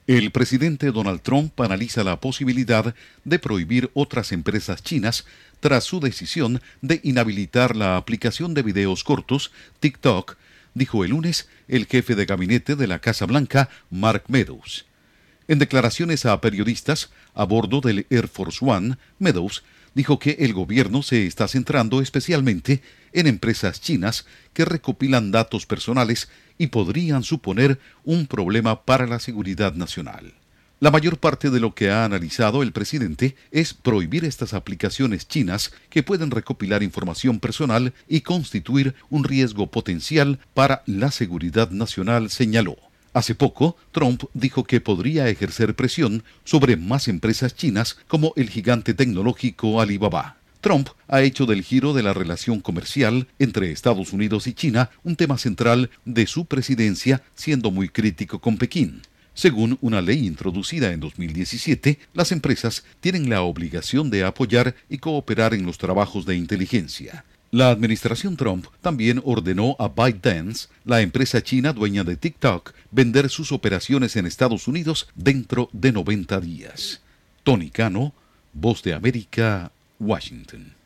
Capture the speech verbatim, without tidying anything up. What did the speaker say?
El presidente Donald Trump analiza la posibilidad de prohibir otras empresas chinas tras su decisión de inhabilitar la aplicación de videos cortos TikTok, dijo el lunes el jefe de gabinete de la Casa Blanca, Mark Meadows. En declaraciones a periodistas a bordo del Air Force One, Meadows dijo que el gobierno se está centrando especialmente en empresas chinas que recopilan datos personales y podrían suponer un problema para la seguridad nacional. La mayor parte de lo que ha analizado el presidente es prohibir estas aplicaciones chinas que pueden recopilar información personal y constituir un riesgo potencial para la seguridad nacional, señaló. Hace poco, Trump dijo que podría ejercer presión sobre más empresas chinas como el gigante tecnológico Alibaba. Trump ha hecho del giro de la relación comercial entre Estados Unidos y China un tema central de su presidencia, siendo muy crítico con Pekín. Según una ley introducida en dos mil diecisiete, las empresas tienen la obligación de apoyar y cooperar en los trabajos de inteligencia. La administración Trump también ordenó a ByteDance, la empresa china dueña de TikTok, vender sus operaciones en Estados Unidos dentro de noventa días. Tony Cano, Voz de América, Washington.